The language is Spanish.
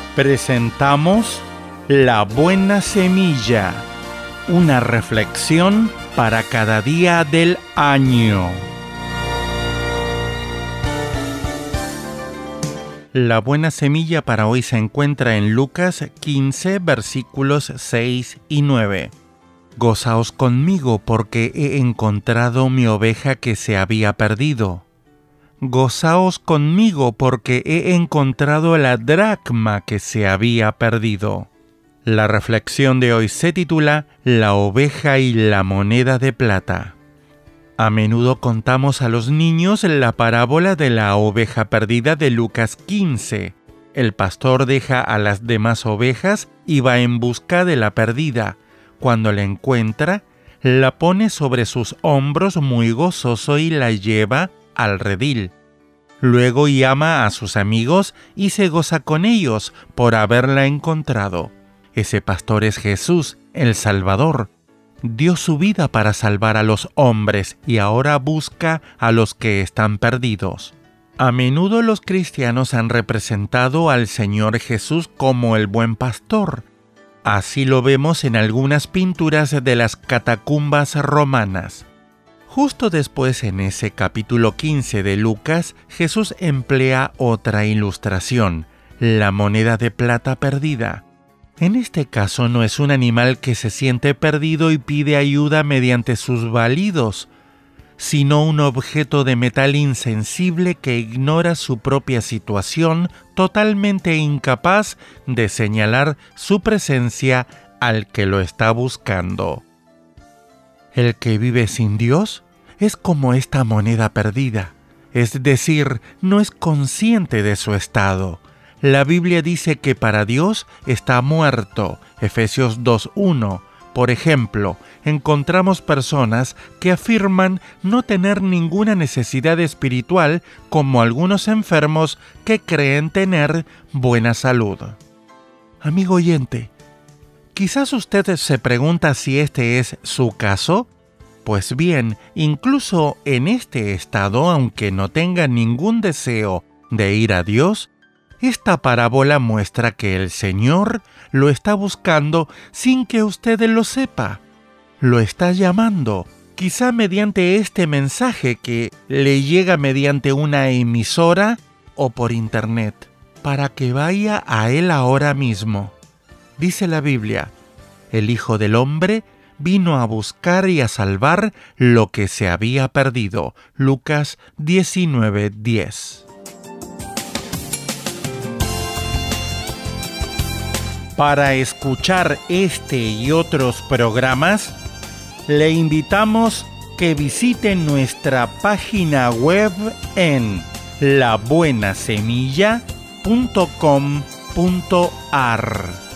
Presentamos La Buena Semilla, una reflexión para cada día del año. La buena semilla para hoy se encuentra en Lucas 15, versículos 6 y 9. Gozaos conmigo porque he encontrado mi oveja que se había perdido. Gozaos conmigo porque he encontrado la dracma que se había perdido. La reflexión de hoy se titula La oveja y la moneda de plata. A menudo contamos a los niños la parábola de la oveja perdida de Lucas 15. El pastor deja a las demás ovejas y va en busca de la perdida. Cuando la encuentra, la pone sobre sus hombros muy gozoso y la lleva al redil. Luego llama a sus amigos y se goza con ellos por haberla encontrado. Ese pastor es Jesús, el Salvador. Dio su vida para salvar a los hombres y ahora busca a los que están perdidos. A menudo los cristianos han representado al Señor Jesús como el buen pastor. Así lo vemos en algunas pinturas de las catacumbas romanas. Justo después, en ese capítulo 15 de Lucas, Jesús emplea otra ilustración, la moneda de plata perdida. En este caso no es un animal que se siente perdido y pide ayuda mediante sus balidos, sino un objeto de metal insensible que ignora su propia situación, totalmente incapaz de señalar su presencia al que lo está buscando. El que vive sin Dios es como esta moneda perdida, es decir, no es consciente de su estado. La Biblia dice que para Dios está muerto, Efesios 2:1. Por ejemplo, encontramos personas que afirman no tener ninguna necesidad espiritual, como algunos enfermos que creen tener buena salud. Amigo oyente, quizás usted se pregunta si este es su caso. Pues bien, incluso en este estado, aunque no tenga ningún deseo de ir a Dios, esta parábola muestra que el Señor lo está buscando sin que usted lo sepa. Lo está llamando, quizá mediante este mensaje que le llega mediante una emisora o por internet, para que vaya a Él ahora mismo. Dice la Biblia, el Hijo del Hombre vino a buscar y a salvar lo que se había perdido. Lucas 19:10. Para escuchar este y otros programas, le invitamos que visite nuestra página web en labuenasemilla.com.ar.